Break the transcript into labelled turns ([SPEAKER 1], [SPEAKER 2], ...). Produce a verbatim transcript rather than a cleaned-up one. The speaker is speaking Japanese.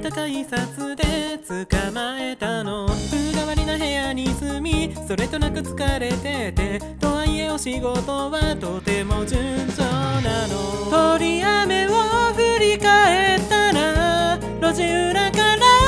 [SPEAKER 1] な改札で捕まえたの。風変わりな部屋に住み、それとなく疲れてて、とはいえお仕事はとても順調なの。通り雨を振り返ったら、路地裏から